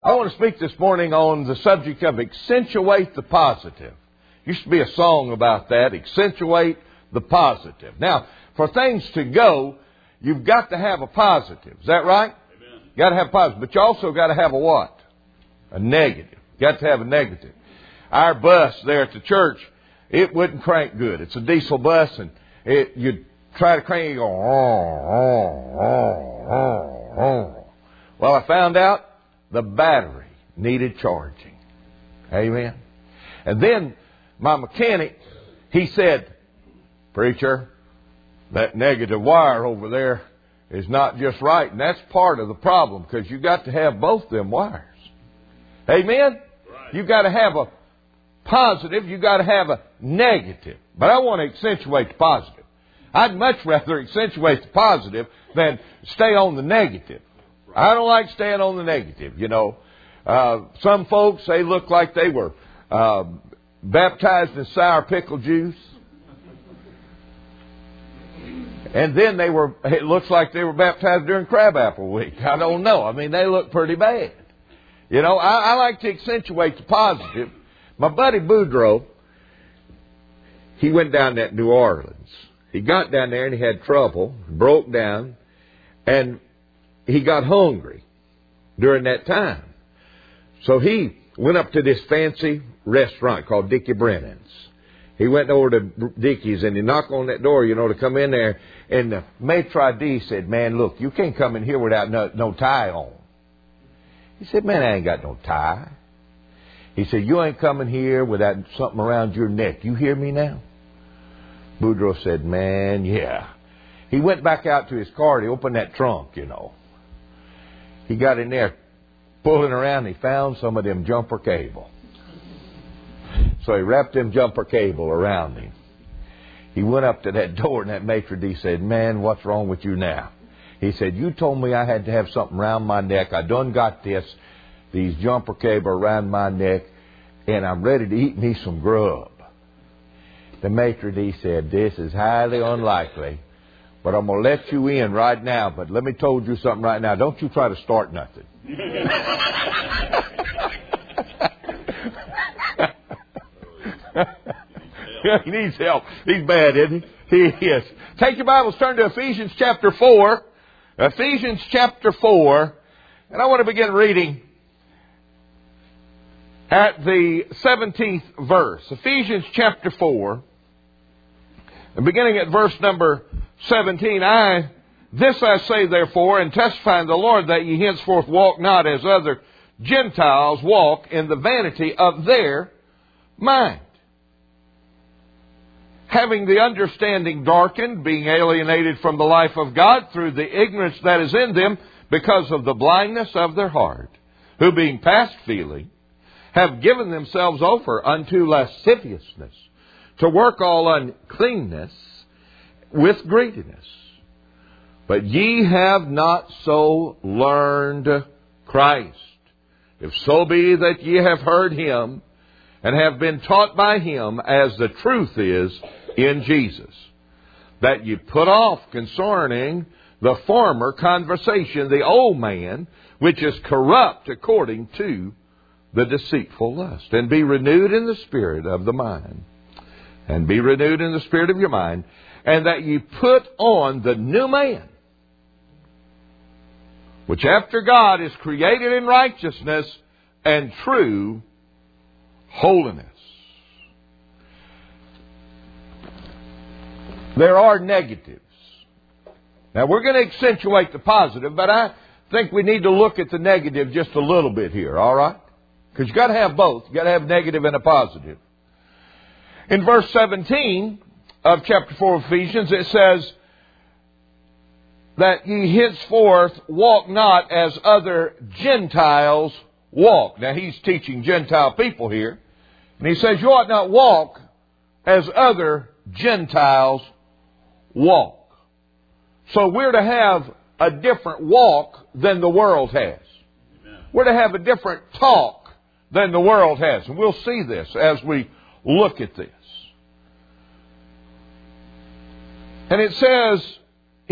I want to speak this morning on the subject of accentuate the positive. Used to be a song about that, accentuate the positive. Now, for things to go, you've got to have a positive. Is that right? Amen. You got to have a positive. But you also got to have a what? A negative. You got to have a negative. Our bus there at the church, it wouldn't crank good. It's a diesel bus, and you'd try to crank it, you go, Well, I found out the battery needed charging. Amen. And then my mechanic, he said, "Preacher, that negative wire over there is not just right." And that's part of the problem, because you got to have both them wires. Amen? Right. You got to have a positive, you got to have a negative. But I want to accentuate the positive. I'd much rather accentuate the positive than stay on the negative. I don't like staying on the negative, you know. Some folks, they look like they were baptized in sour pickle juice. And then it looks like they were baptized during crabapple week. I don't know. I mean, they look pretty bad. You know, I like to accentuate the positive. My buddy Boudreaux, he went down to New Orleans. He got down there and he had trouble, broke down, and he got hungry during that time. So he went up to this fancy restaurant called Dickie Brennan's. He went over to Dickie's and he knocked on that door, you know, to come in there. And the maitre d' said, "Man, look, you can't come in here without no tie on." He said, "Man, I ain't got no tie." He said, "You ain't coming here without something around your neck. You hear me now?" Boudreaux said, "Man, yeah." He went back out to his car and he opened that trunk, you know. He got in there, pulling around, and he found some of them jumper cable. So he wrapped them jumper cable around him. He went up to that door, and that maitre d' said, "Man, what's wrong with you now?" He said, "You told me I had to have something around my neck. I done got these jumper cable around my neck, and I'm ready to eat me some grub." The maitre d' said, "This is highly unlikely, but I'm going to let you in right now. But let me told you something right now. Don't you try to start nothing." He needs help. He's bad, isn't he? He is. Take your Bibles, turn to Ephesians chapter 4. Ephesians chapter 4. And I want to begin reading at the 17th verse. Ephesians chapter 4. And beginning at verse number 17. This I say therefore, and testify in the Lord, that ye henceforth walk not as other Gentiles walk, in the vanity of their mind, having the understanding darkened, being alienated from the life of God through the ignorance that is in them, because of the blindness of their heart, who being past feeling, have given themselves over unto lasciviousness, to work all uncleanness with greediness. But ye have not so learned Christ, if so be that ye have heard Him, and have been taught by Him, as the truth is in Jesus, that ye put off concerning the former conversation the old man, which is corrupt according to the deceitful lust, and be renewed in the spirit of the mind. And be renewed in the spirit of your mind, and that ye put on the new man, which after God is created in righteousness and true holiness. There are negatives. Now we're going to accentuate the positive, but I think we need to look at the negative just a little bit here, all right? Because you've got to have both. You've got to have negative and a positive. In verse 17 of chapter 4 of Ephesians, it says that ye henceforth walk not as other Gentiles walk. Now he's teaching Gentile people here. And he says you ought not walk as other Gentiles walk. So we're to have a different walk than the world has. Amen. We're to have a different talk than the world has. And we'll see this as we look at this. And it says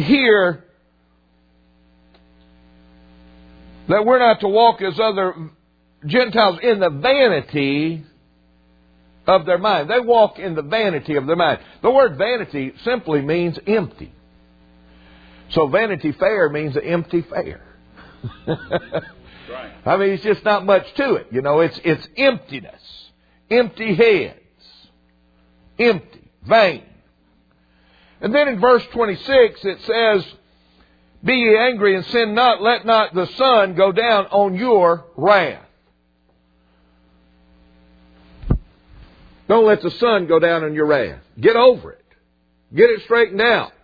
here that we're not to walk as other Gentiles in the vanity of their mind. They walk in the vanity of their mind. The word vanity simply means empty. So Vanity Fair means an empty fair. Right. I mean, it's just not much to it. You know, it's emptiness. Empty heads. Empty. Vain. And then in verse 26 it says, be ye angry and sin not, let not the sun go down on your wrath. Don't let the sun go down on your wrath. Get over it. Get it straightened out.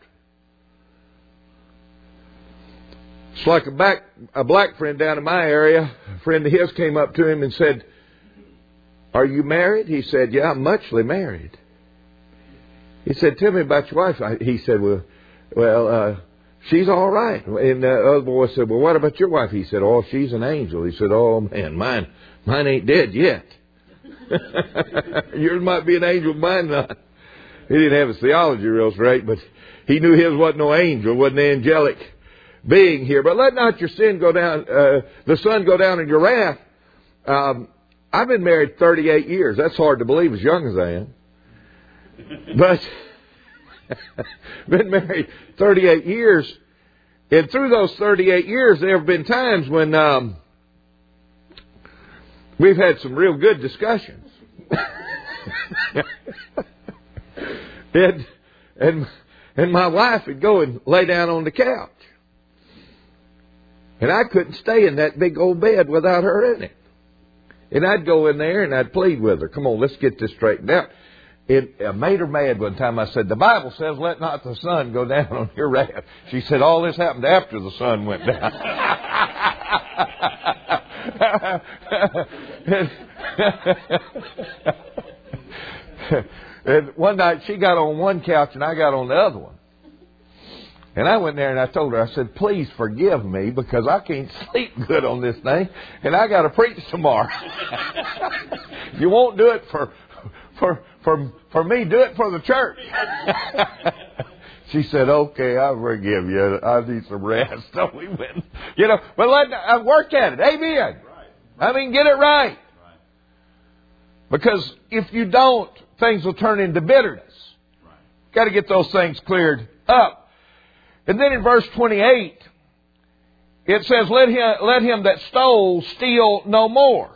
It's like a black friend down in my area. A friend of his came up to him and said, are you married? He said, yeah, I'm muchly married. He said, tell me about your wife. He said, well, she's all right. And the other boy said, well, what about your wife? He said, oh, she's an angel. He said, oh, man, mine ain't dead yet. Yours might be an angel, mine not. He didn't have his theology real straight, but he knew his wasn't no angel, wasn't an angelic being here. But let not your sin go down, the sun go down in your wrath. I've been married 38 years. That's hard to believe as young as I am. But been married 38 years. And through those 38 years, there have been times when we've had some real good discussions. and my wife would go and lay down on the couch. And I couldn't stay in that big old bed without her in it. And I'd go in there and I'd plead with her. Come on, let's get this straightened out. It made her mad one time. I said, the Bible says, let not the sun go down on your wrath. She said, all this happened after the sun went down. And one night she got on one couch and I got on the other one. And I went there and I told her, I said, please forgive me because I can't sleep good on this thing and I got to preach tomorrow. You won't do it for me, do it for the church. She said, okay, I forgive you. I need some rest. So we went, but I work at it. Amen. I mean, get it right. Because if you don't, things will turn into bitterness. Got to get those things cleared up. And then in verse 28, it says, let him that stole steal no more,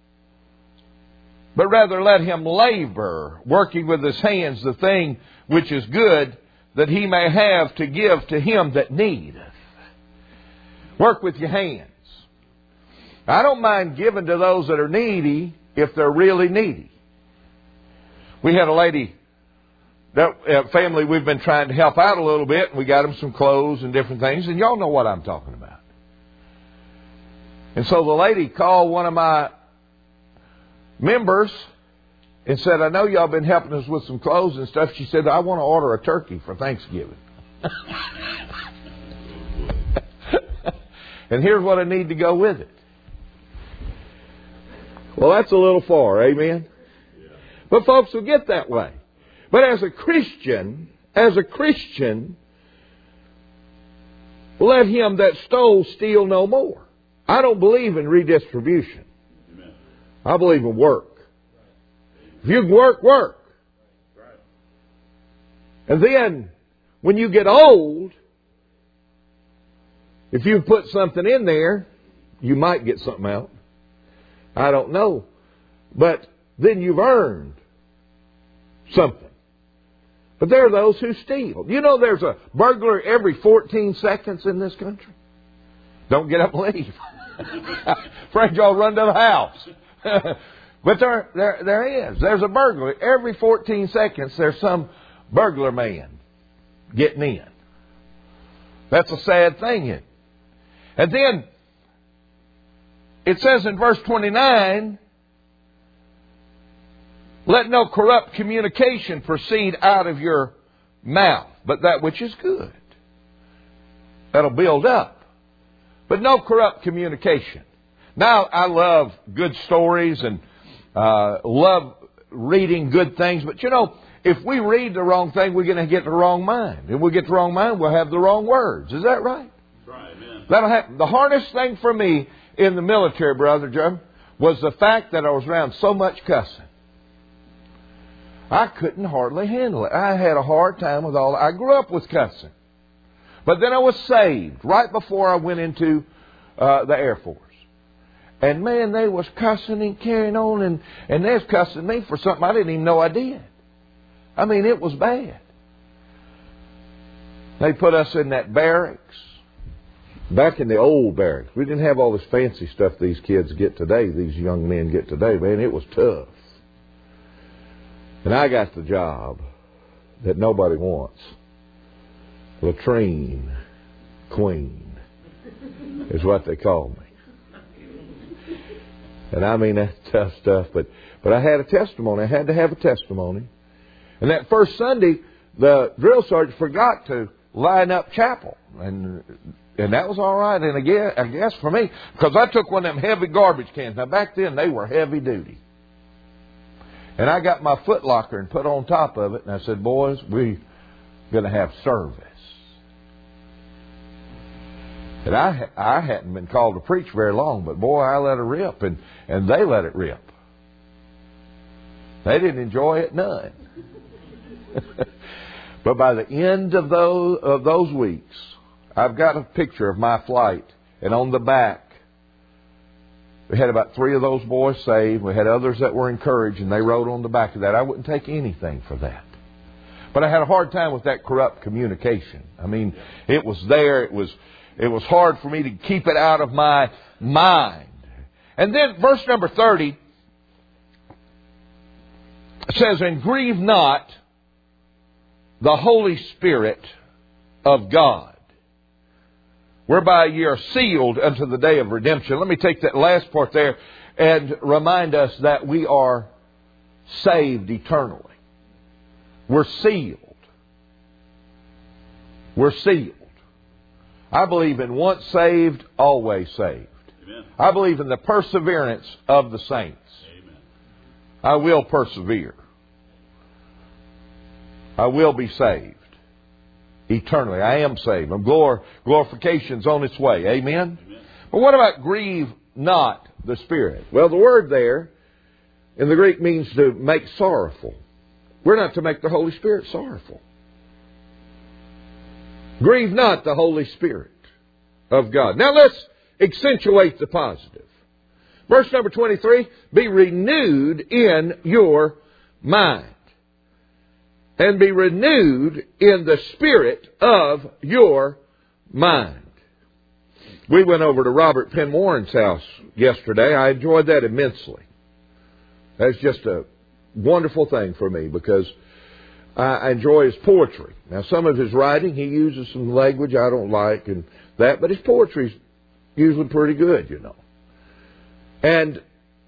but rather let him labor, working with his hands the thing which is good, that he may have to give to him that needeth. Work with your hands. I don't mind giving to those that are needy if they're really needy. We had a lady, that family we've been trying to help out a little bit, and we got them some clothes and different things, and y'all know what I'm talking about. And so the lady called one of my members and said, I know y'all been helping us with some clothes and stuff. She said, I want to order a turkey for Thanksgiving. And here's what I need to go with it. Well, that's a little far, amen? Yeah. But folks will get that way. But as a Christian, let him that stole steal no more. I don't believe in redistribution. Amen. I believe in work. If you work, work. And then, when you get old, if you put something in there, you might get something out. I don't know. But then you've earned something. But there are those who steal. You know there's a burglar every 14 seconds in this country? Don't get up and leave. Afraid y'all run to the house. But there is. There's a burglar. Every 14 seconds there's some burglar man getting in. That's a sad thing. And then it says in verse 29, let no corrupt communication proceed out of your mouth, but that which is good. That'll build up. But no corrupt communication. Now, I love good stories and love reading good things. But if we read the wrong thing, we're going to get the wrong mind. If we get the wrong mind, we'll have the wrong words. Is that right? That's right, amen. That'll happen. The hardest thing for me in the military, Brother Joe, was the fact that I was around so much cussing. I couldn't hardly handle it. I had a hard time with all. I grew up with cussing. But then I was saved right before I went into the Air Force. And man, they was cussing and carrying on, and they was cussing me for something I didn't even know I did. I mean, it was bad. They put us in that barracks. Back in the old barracks. We didn't have all this fancy stuff these kids get today, these young men get today. Man, it was tough. And I got the job that nobody wants. Latrine Queen is what they call me. And I mean, that's tough stuff. But I had a testimony. I had to have a testimony. And that first Sunday, the drill sergeant forgot to line up chapel. And that was all right. And again, I guess for me, because I took one of them heavy garbage cans. Now, back then, they were heavy duty. And I got my foot locker and put on top of it. And I said, boys, we're going to have service. And I hadn't been called to preach very long, but boy, I let it rip, and they let it rip. They didn't enjoy it none. But by the end of those weeks, I've got a picture of my flight, and on the back, we had about 3 of those boys saved. We had others that were encouraged, and they wrote on the back of that. I wouldn't take anything for that. But I had a hard time with that corrupt communication. I mean, it was there. It was hard for me to keep it out of my mind. And then verse number 30 says, and grieve not the Holy Spirit of God, whereby ye are sealed unto the day of redemption. Let me take that last part there and remind us that we are saved eternally. We're sealed. We're sealed. I believe in once saved, always saved. Amen. I believe in the perseverance of the saints. Amen. I will persevere. I will be saved eternally. I am saved. Glorification's on its way. Amen? Amen. But what about grieve not the Spirit? Well, the word there in the Greek means to make sorrowful. We're not to make the Holy Spirit sorrowful. Grieve not the Holy Spirit of God. Now let's accentuate the positive. Verse number 23, be renewed in your mind. And be renewed in the spirit of your mind. We went over to Robert Penn Warren's house yesterday. I enjoyed that immensely. That's just a wonderful thing for me because I enjoy his poetry. Now, some of his writing, he uses some language I don't like and that, but his poetry's usually pretty good, you know. And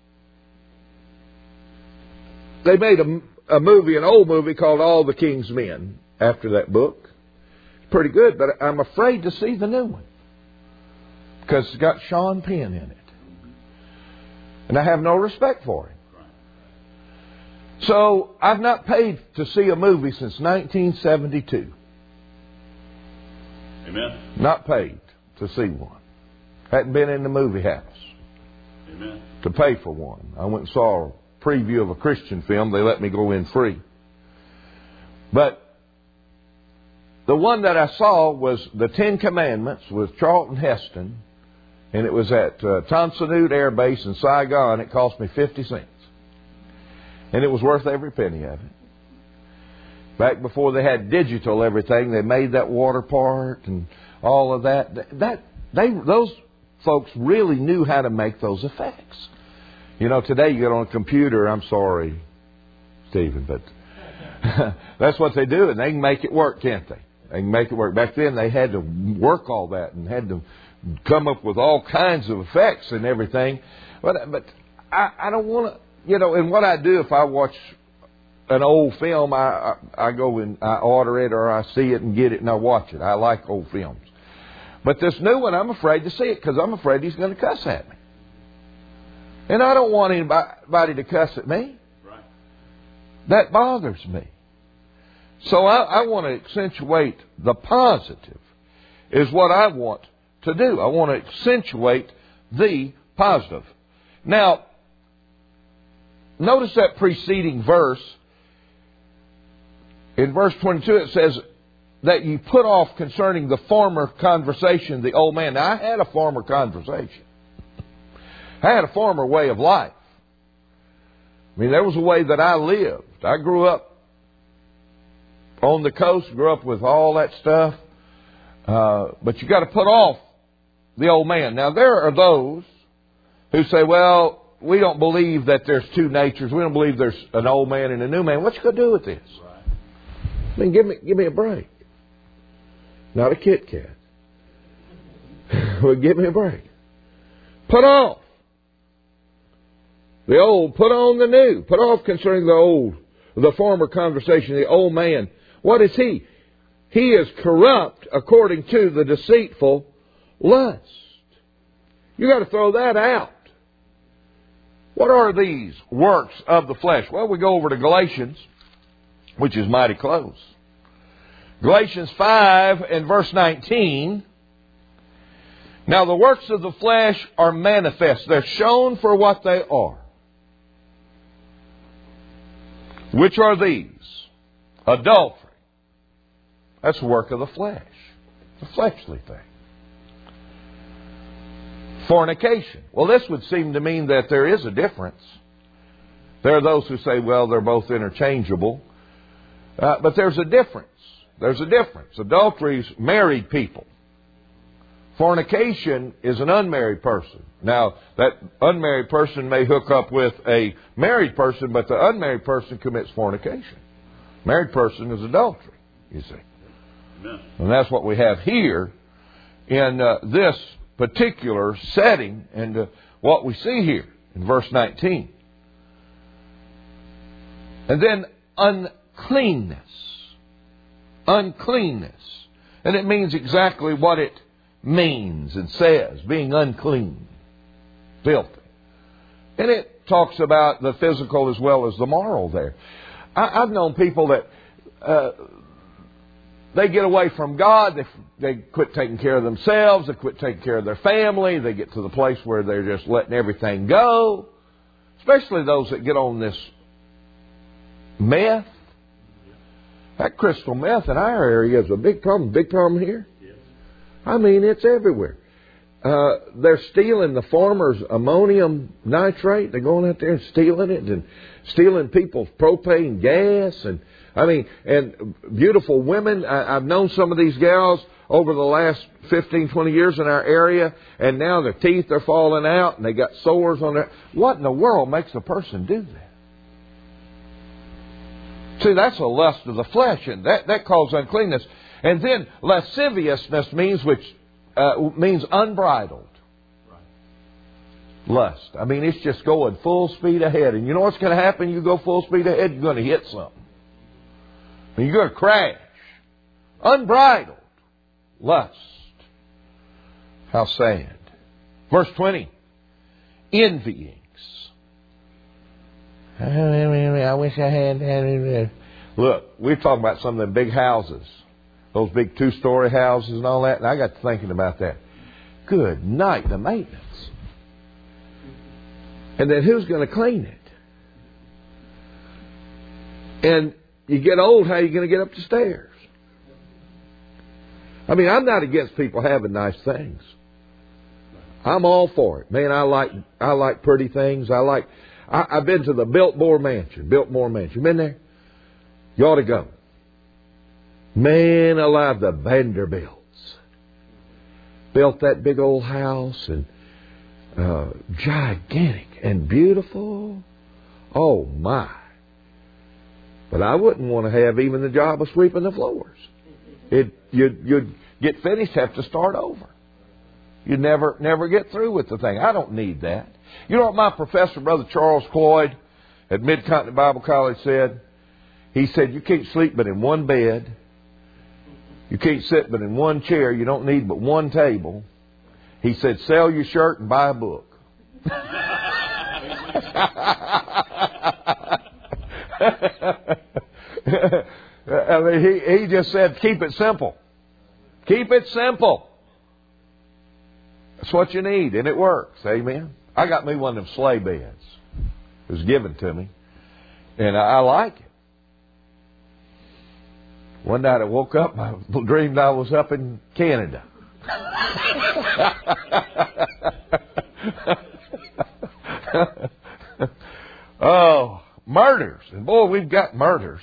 they made a movie, an old movie called All the King's Men after that book. It's pretty good, but I'm afraid to see the new one because it's got Sean Penn in it. And I have no respect for him. So I've not paid to see a movie since 1972. Amen. Not paid to see one. Hadn't been in the movie house. Amen. To pay for one. I went and saw a preview of a Christian film. They let me go in free. But the one that I saw was The 10 Commandments with Charlton Heston. And it was at Tan Son Nhut Air Base in Saigon. It cost me 50 cents. And it was worth every penny of it. Back before they had digital everything, they made that water part and all of that. Those folks really knew how to make those effects. You know, today you get on a computer, I'm sorry, Stephen, but that's what they do, and they can make it work, can't they? They can make it work. Back then they had to work all that and had to come up with all kinds of effects and everything. But I don't want to. You know, and what I do if I watch an old film, I go and I order it or I see it and get it and I watch it. I like old films. But this new one, I'm afraid to see it because I'm afraid he's going to cuss at me. And I don't want anybody to cuss at me. Right. That bothers me. So I want to accentuate the positive is what I want to do. I want to accentuate the positive. Now, notice that preceding verse. In verse 22 it says that you put off concerning the former conversation the old man. Now, I had a former conversation. I had a former way of life. I mean, there was a way that I lived. I grew up on the coast, grew up with all that stuff. But you got to put off the old man. Now, there are those who say, well, we don't believe that there's two natures. We don't believe there's an old man and a new man. What you going to do with this? Right. I mean, give me a break. Not a Kit Kat. Well, give me a break. Put off the old, put on the new. Put off concerning the former conversation, the old man. What is he? He is corrupt according to the deceitful lust. You got to throw that out. What are these works of the flesh? Well, we go over to Galatians, which is mighty close. Galatians 5 and verse 19. Now the works of the flesh are manifest. They're shown for what they are. Which are these? Adultery. That's the work of the flesh. It's a fleshly thing. Fornication. Well, this would seem to mean that there is a difference. There are those who say, well, they're both interchangeable. But there's a difference. There's a difference. Adultery is married people. Fornication is an unmarried person. Now, that unmarried person may hook up with a married person, but the unmarried person commits fornication. Married person is adultery, you see. Amen. And that's what we have here in this particular setting and what we see here in verse 19. And then uncleanness. Uncleanness. And it means exactly what it means and says, being unclean, filthy. And it talks about the physical as well as the moral there. I've known people that they get away from God, they quit taking care of themselves, they quit taking care of their family, they get to the place where they're just letting everything go. Especially those that get on this meth. That crystal meth in our area is a big problem. Big problem here. I mean, it's everywhere. They're stealing the farmers' ammonium nitrate. They're going out there and stealing it and stealing people's propane gas. And I mean, and beautiful women. I've known some of these gals over the last 15, 20 years in our area, and now their teeth are falling out and they got sores on their... What in the world makes a person do that? See, that's a lust of the flesh, and that causes uncleanness. And then lasciviousness means unbridled. Lust. I mean, it's just going full speed ahead. And you know what's going to happen? You go full speed ahead, you're going to hit something. And you're going to crash. Unbridled lust. How sad. Verse 20. Envyings. I wish I had... Look, we're talking about some of them big houses. Those big 2-story houses and all that. And I got to thinking about that. Good night, the maintenance. And then who's going to clean it? And you get old, how are you going to get up the stairs? I mean, I'm not against people having nice things. I'm all for it. Man, I like pretty things. I've been to the Biltmore Mansion. You been there? You ought to go. Man alive, the Vanderbilts built that big old house and gigantic and beautiful. Oh my. But I wouldn't want to have even the job of sweeping the floors. You'd get finished, have to start over. You'd never get through with the thing. I don't need that. You know what my professor, Brother Charles Cloyd, at Mid-Continent Bible College said? He said, you can't sleep but in one bed. You can't sit but in one chair. You don't need but one table. He said, sell your shirt and buy a book. I mean, he just said, keep it simple. Keep it simple. That's what you need, and it works. Amen. I got me one of them sleigh beds. It was given to me. And I like it. One night I woke up, I dreamed I was up in Canada. Oh, murders. And boy, we've got murders.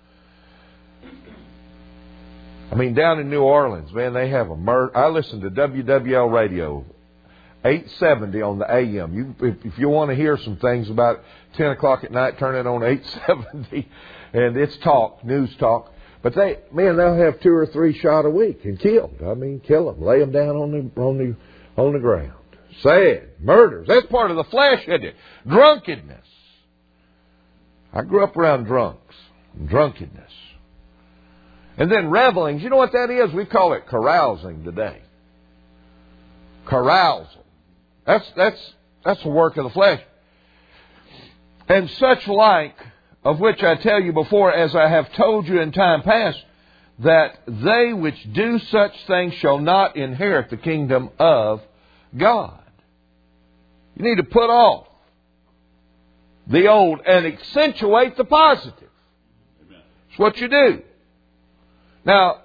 I mean, down in New Orleans, man, they have a murder. I listen to WWL radio, 870 on the AM. If you want to hear some things about 10 o'clock at night, turn it on 870. And it's talk, news talk. But they'll have 2 or 3 shot a week and killed. I mean, kill them, lay them down on the ground. Sad. Murders. That's part of the flesh, isn't it? Drunkenness. I grew up around drunks. Drunkenness. And then revelings. You know what that is? We call it carousing today. Carousal. That's the work of the flesh. And such like, of which I tell you before, as I have told you in time past, that they which do such things shall not inherit the kingdom of God. You need to put off the old and accentuate the positive. Amen. That's what you do. Now,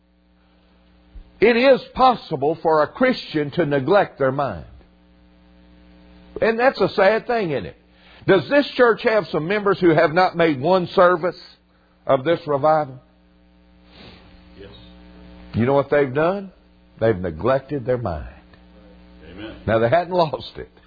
it is possible for a Christian to neglect their mind. And that's a sad thing, isn't it? Does this church have some members who have not made one service of this revival? Yes. You know what they've done? They've neglected their mind. Amen. Now, they hadn't lost it.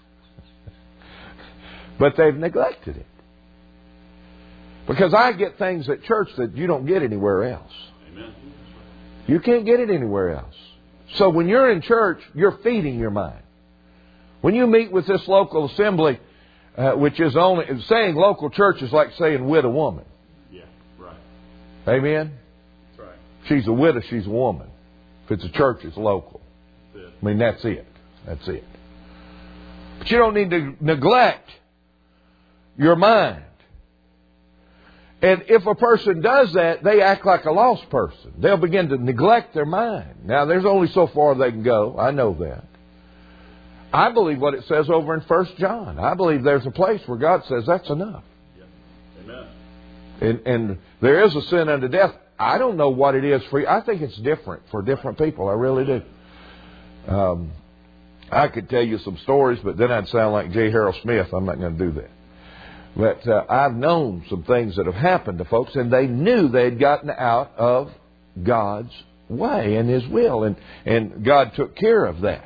But they've neglected it. Because I get things at church that you don't get anywhere else. Amen. You can't get it anywhere else. So when you're in church, you're feeding your mind. When you meet with this local assembly, which is only saying local church is like saying widow woman. Yeah, right. Amen? That's right. She's a widow, she's a woman. If it's a church, it's local. That's it. I mean, that's it. That's it. But you don't need to neglect your mind. And if a person does that, they act like a lost person. They'll begin to neglect their mind. Now, there's only so far they can go. I know that. I believe what it says over in 1 John. I believe there's a place where God says that's enough. Yeah. Amen. And there is a sin unto death. I don't know what it is for you. I think it's different for different people. I really do. I could tell you some stories, but then I'd sound like J. Harold Smith. I'm not going to do that. But I've known some things that have happened to folks, and they knew they'd gotten out of God's way and His will, and God took care of that.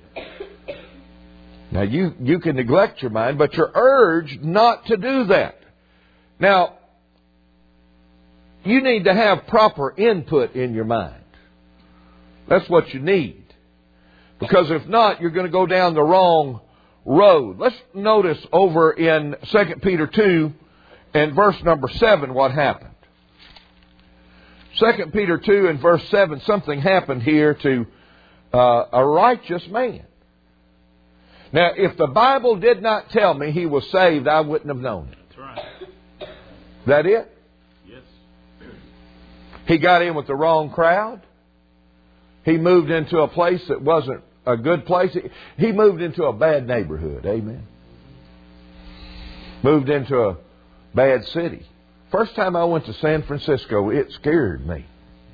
Now, you can neglect your mind, but you're urged not to do that. Now, you need to have proper input in your mind. That's what you need. Because if not, you're going to go down the wrong road. Let's notice over in 2 Peter 2 and verse number 7 what happened. 2 Peter 2 and verse 7, something happened here to a righteous man. Now, if the Bible did not tell me he was saved, I wouldn't have known it. That's right. That it? Yes. He got in with the wrong crowd. He moved into a place that wasn't a good place. He moved into a bad neighborhood. Amen. Moved into a bad city. First time I went to San Francisco, it scared me.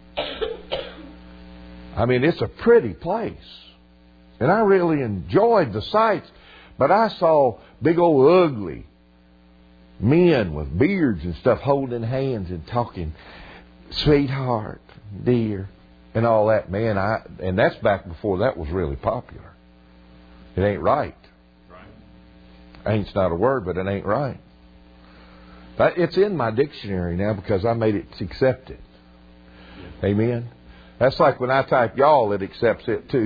I mean, it's a pretty place. And I really enjoyed the sights. But I saw big old ugly men with beards and stuff holding hands and talking, sweetheart, dear, and all that. Man, and that's back before that was really popular. It ain't right. Right. Ain't's not a word, but it ain't right. But it's in my dictionary now because I made it accept it. Yeah. Amen. That's like when I type y'all, it accepts it too.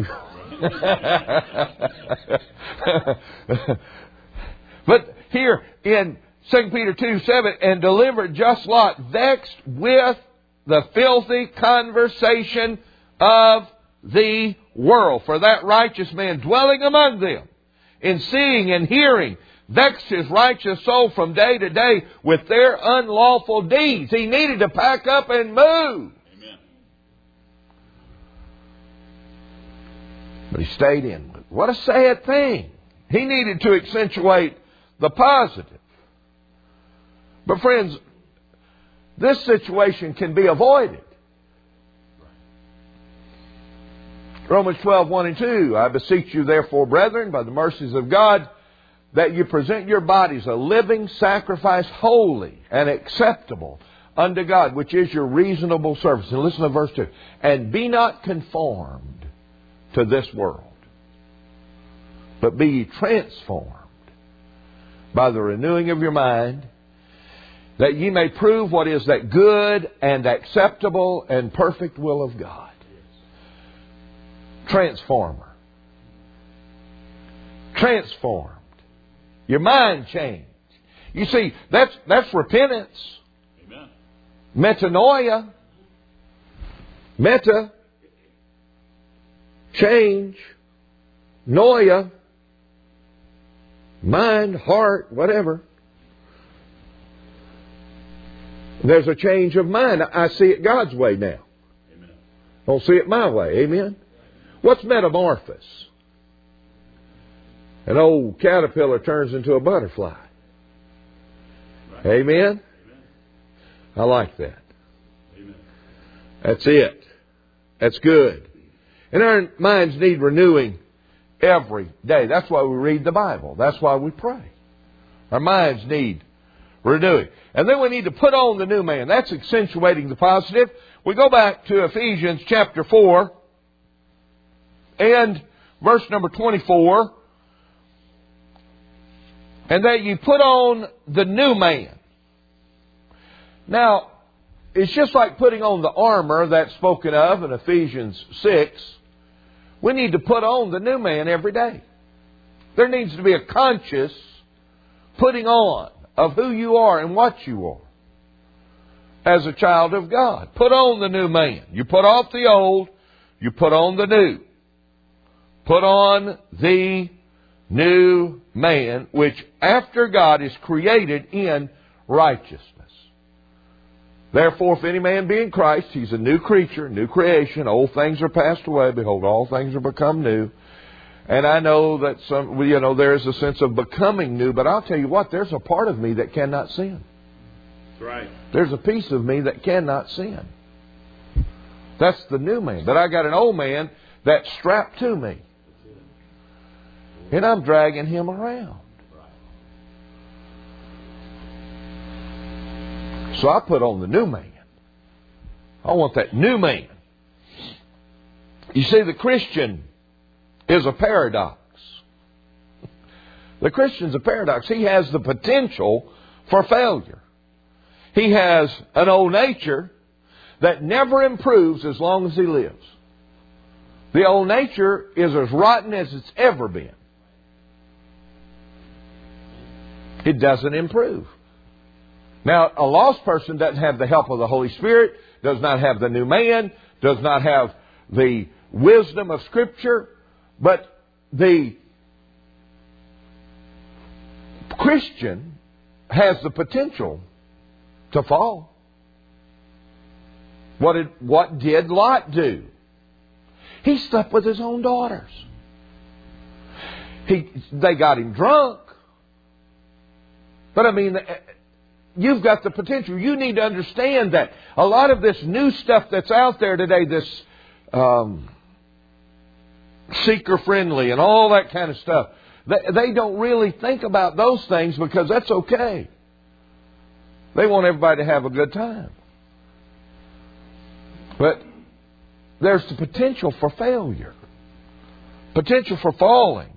But here in 2 Peter 2:7, and delivered just Lot, vexed with the filthy conversation of the world. For that righteous man dwelling among them, in seeing and hearing, vexed his righteous soul from day to day with their unlawful deeds. He needed to pack up and move. Amen. But he stayed in. What a sad thing. He needed to accentuate the positive. But friends, this situation can be avoided. Romans 12:1-2, I beseech you therefore, brethren, by the mercies of God, that you present your bodies a living sacrifice, holy and acceptable unto God, which is your reasonable service. And listen to verse 2. And be not conformed to this world, but be ye transformed by the renewing of your mind, that ye may prove what is that good and acceptable and perfect will of God. Transformer. Transformed. Your mind changed. You see, that's repentance. Amen. Metanoia. Meta. Change. Noia. Mind, heart, whatever. There's a change of mind. I see it God's way now. Amen. Don't see it my way. Amen? What's metamorphosis? An old caterpillar turns into a butterfly. Right. Amen? Amen. I like that. Amen. That's it. That's good. And our minds need renewing every day. That's why we read the Bible. That's why we pray. Our minds need renewing. And then we need to put on the new man. That's accentuating the positive. We go back to Ephesians chapter 4 and verse number 24. And that you put on the new man. Now, it's just like putting on the armor that's spoken of in Ephesians 6. We need to put on the new man every day. There needs to be a conscious putting on of who you are and what you are as a child of God. Put on the new man. You put off the old, you put on the new. Put on the new man, which after God is created in righteousness. Therefore, if any man be in Christ, he's a new creature, new creation. Old things are passed away. Behold, all things are become new. And I know that there's a sense of becoming new, but I'll tell you what, there's a part of me that cannot sin. That's right. There's a piece of me that cannot sin. That's the new man. But I got an old man that's strapped to me. And I'm dragging him around. So I put on the new man. I want that new man. You see, the Christian is a paradox. The Christian's a paradox. He has the potential for failure. He has an old nature that never improves as long as he lives. The old nature is as rotten as it's ever been. It doesn't improve. Now, a lost person doesn't have the help of the Holy Spirit, does not have the new man, does not have the wisdom of Scripture, but the Christian has the potential to fall. What did Lot do? He slept with his own daughters. They got him drunk. But I mean, you've got the potential. You need to understand that a lot of this new stuff that's out there today, this seeker-friendly and all that kind of stuff, they don't really think about those things because that's okay. They want everybody to have a good time. But there's the potential for failure, potential for falling.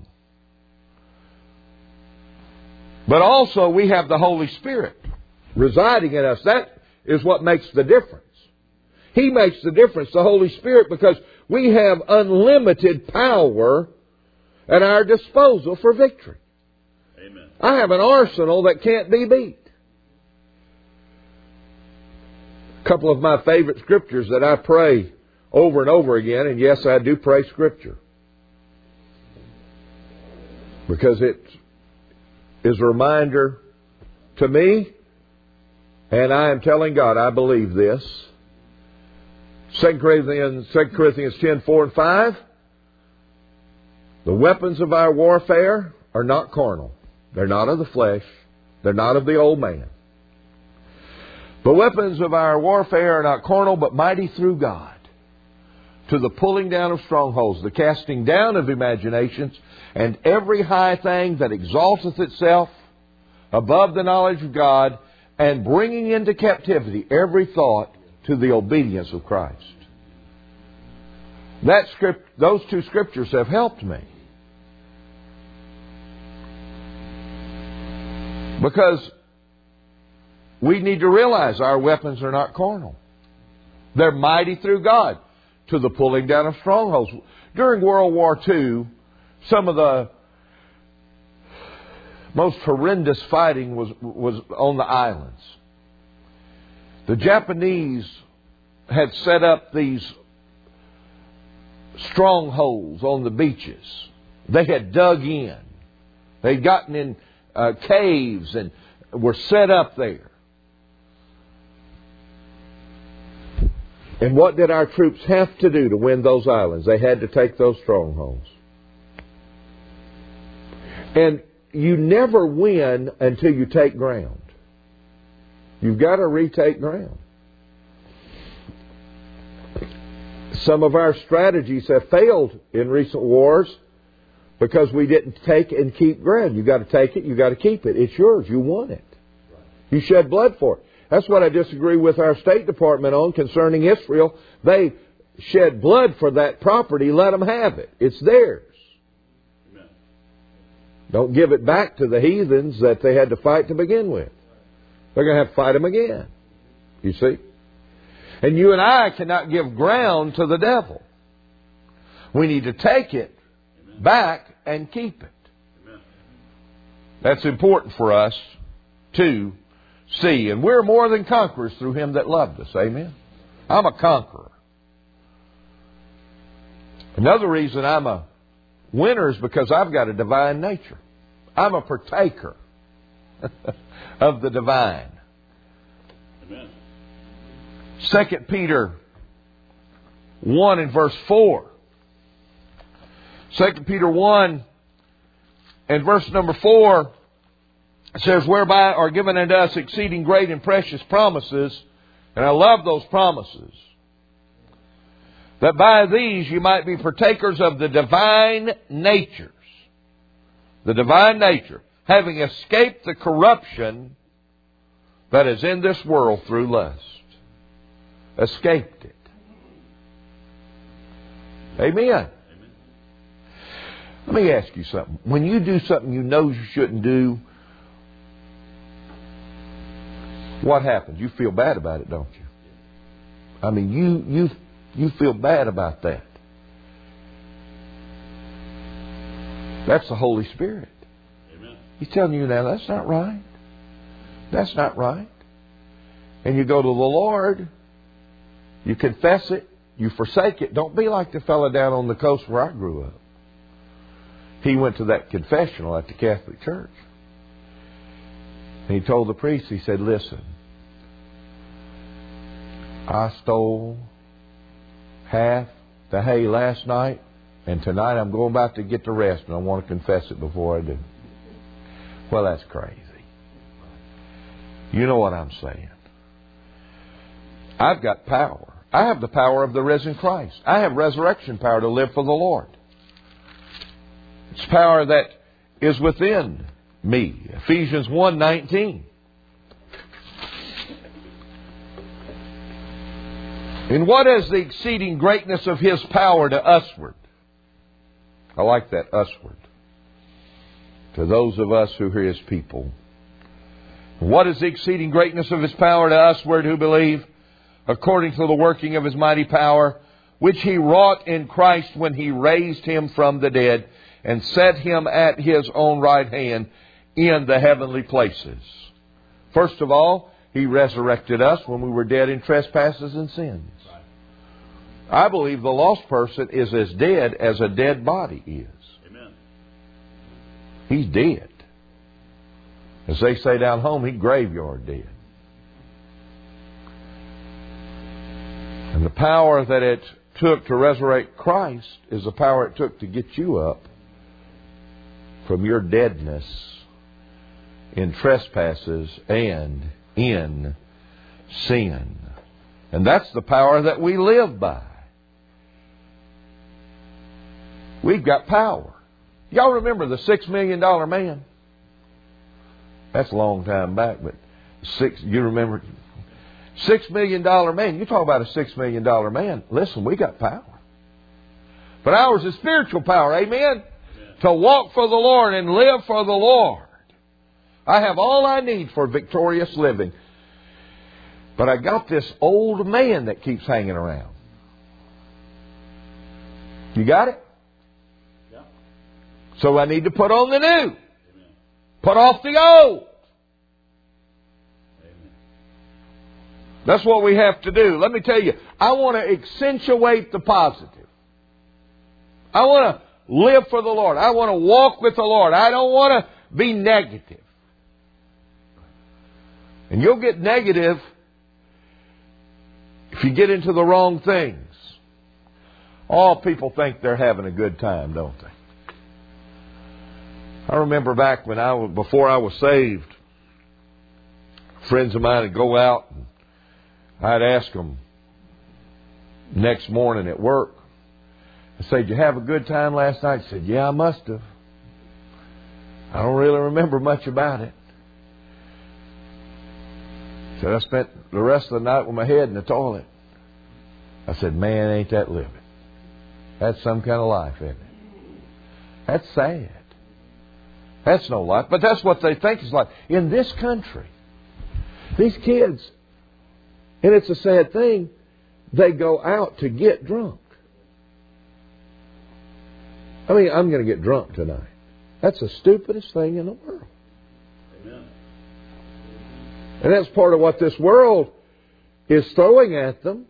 But also we have the Holy Spirit residing in us. That is what makes the difference. He makes the difference, the Holy Spirit, because we have unlimited power at our disposal for victory. Amen. I have an arsenal that can't be beat. A couple of my favorite scriptures that I pray over and over again, and yes, I do pray Scripture, because it is a reminder to me, and I am telling God I believe this. 2 Corinthians 10, 4 and 5. The weapons of our warfare are not carnal. They're not of the flesh. They're not of the old man. The weapons of our warfare are not carnal, but mighty through God, to the pulling down of strongholds, the casting down of imaginations, and every high thing that exalteth itself above the knowledge of God, and bringing into captivity every thought to the obedience of Christ. Those two scriptures have helped me. Because we need to realize our weapons are not carnal. They're mighty through God to the pulling down of strongholds. During World War II, some of the most horrendous fighting was on the islands. The Japanese had set up these strongholds on the beaches. They had dug in. They'd gotten in caves and were set up there. And what did our troops have to do to win those islands? They had to take those strongholds. And you never win until you take ground. You've got to retake ground. Some of our strategies have failed in recent wars because we didn't take and keep ground. You've got to take it, you've got to keep it. It's yours. You won it. You shed blood for it. That's what I disagree with our State Department on concerning Israel. They shed blood for that property. Let them have it. It's theirs. Amen. Don't give it back to the heathens that they had to fight to begin with. They're going to have to fight them again. You see? And you and I cannot give ground to the devil. We need to take it back and keep it. Amen. That's important for us to see. And we're more than conquerors through Him that loved us. Amen. I'm a conqueror. Another reason I'm a winner is because I've got a divine nature. I'm a partaker of the divine. Amen. 2 Peter 1 and verse 4. 2 Peter 1 and verse number 4 says, whereby are given unto us exceeding great and precious promises. And I love those promises. That by these you might be partakers of the divine natures. The divine nature. Having escaped the corruption that is in this world through lust. Escaped it. Amen. Let me ask you something. When you do something you know you shouldn't do, what happens? You feel bad about it, don't you? I mean, you feel bad about that. That's the Holy Spirit. Amen. He's telling you now, that's not right. That's not right. And you go to the Lord, you confess it, you forsake it. Don't be like the fellow down on the coast where I grew up. He went to that confessional at the Catholic Church. And he told the priest, he said, listen, I stole half the hay last night, and tonight I'm going back to get the rest, and I want to confess it before I do. Well, that's crazy. You know what I'm saying. I've got power. I have the power of the risen Christ. I have resurrection power to live for the Lord. It's power that is within me. Ephesians 1:19. And what is the exceeding greatness of His power to usward? I like that, usward. To those of us who are His people. What is the exceeding greatness of His power to usward who believe? According to the working of His mighty power, which He wrought in Christ when He raised Him from the dead and set Him at His own right hand in the heavenly places. First of all, He resurrected us when we were dead in trespasses and sins. I believe the lost person is as dead as a dead body is. Amen. He's dead. As they say down home, he's graveyard dead. And the power that it took to resurrect Christ is the power it took to get you up from your deadness in trespasses and in sin. And that's the power that we live by. We've got power. Y'all remember the $6 million man? That's a long time back, but you remember? $6 million man. You talk about a $6 million man. Listen, we got power. But ours is spiritual power. Amen? To walk for the Lord and live for the Lord. I have all I need for victorious living. But I got this old man that keeps hanging around. You got it? Yeah. So I need to put on the new. Amen. Put off the old. Amen. That's what we have to do. Let me tell you, I want to accentuate the positive. I want to live for the Lord. I want to walk with the Lord. I don't want to be negative. And you'll get negative if you get into the wrong things. All people think they're having a good time, don't they? I remember back when before I was saved, friends of mine would go out and I'd ask them next morning at work. I said, "Did you have a good time last night?" I said, "Yeah, I must have. I don't really remember much about it." He said, "I spent the rest of the night with my head in the toilet." I said, "Man, ain't that living? That's some kind of life, isn't it?" That's sad. That's no life. But that's what they think is life. In this country, these kids, and it's a sad thing, they go out to get drunk. I mean, I'm going to get drunk tonight. That's the stupidest thing in the world. Amen. And that's part of what this world is throwing at them.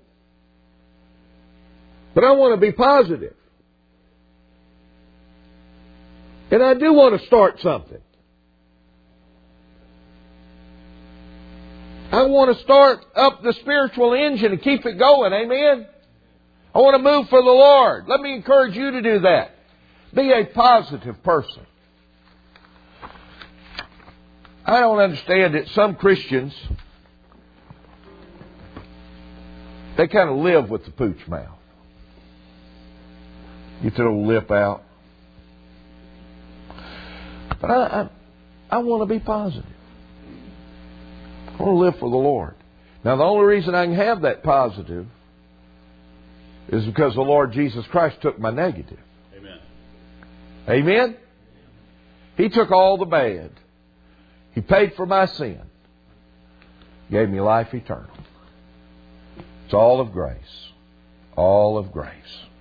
But I want to be positive. And I do want to start something. I want to start up the spiritual engine and keep it going. Amen? I want to move for the Lord. Let me encourage you to do that. Be a positive person. I don't understand that some Christians, they kind of live with the pooch mouth. Get their little lip out. But I want to be positive. I want to live for the Lord. Now, the only reason I can have that positive is because the Lord Jesus Christ took my negative. Amen. Amen? He took all the bad. He paid for my sin. Gave me life eternal. It's all of grace. All of grace.